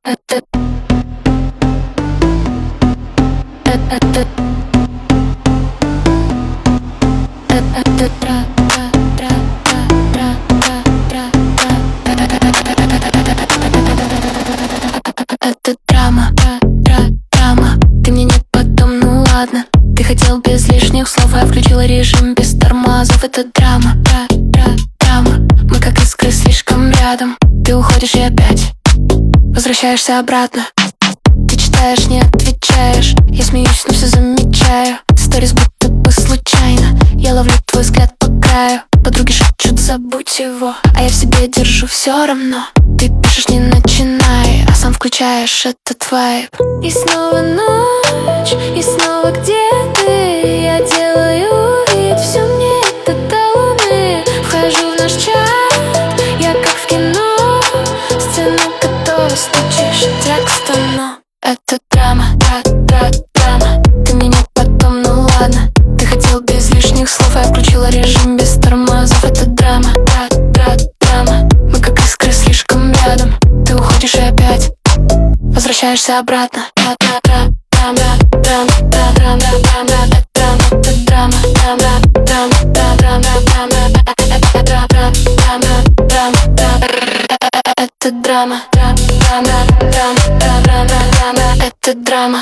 Это драма, драма. Ты мне нет, потом, ну ладно. Ты хотел без лишних слов, а я включила режим без тормозов. Это драма, драма. Мы как искры слишком рядом. Ты уходишь и опять возвращаешься обратно. Ты читаешь, не отвечаешь. Я смеюсь, но все замечаю. Сторис будто бы случайно. Я ловлю твой взгляд по краю. Подруги шепчут, забудь его, а я в себе держу все равно. Ты пишешь, не начинай, а сам включаешь этот вайб. И снова ночь, и снова где ты? Я делаю вид, все мне это до луны. Вхожу в наш чат, я как в кино. Сцена готова, стучишь текста, но это драма, драма. Ты мне нет, потом, ну ладно. Ты хотел без лишних слов, а я включила режим без тормозов. Это драма, драма. Мы как искры слишком рядом. Ты уходишь и опять возвращаешься обратно. Это драма, это драма.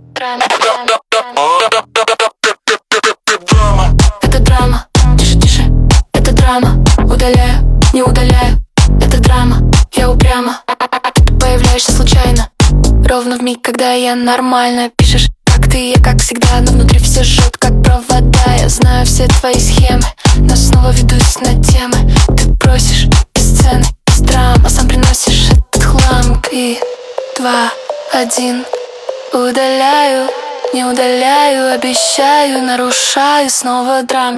Это драма, тише, это драма. Удаляю, не удаляю. Это драма, я упрямо. Ты появляешься случайно, ровно в миг, когда я нормально. Пишешь, как ты, я как всегда, но внутри все жжет, как провода. Я знаю все твои схемы, но снова ведусь на темы. Ты просишь без сцены, без драм, а сам приносишь этот хлам. 3, 2, 1. Удаляю, не удаляю, обещаю, нарушаю. Снова драм.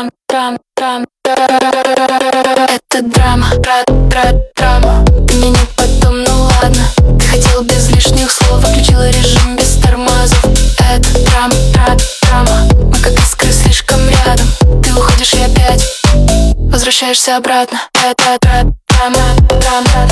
Это драма, драма. Ты мне не потом, ну ладно. Ты хотел без лишних слов, включила режим без тормозов. Это драма. Мы как искры слишком рядом. Ты уходишь и опять возвращаешься обратно. Это драма.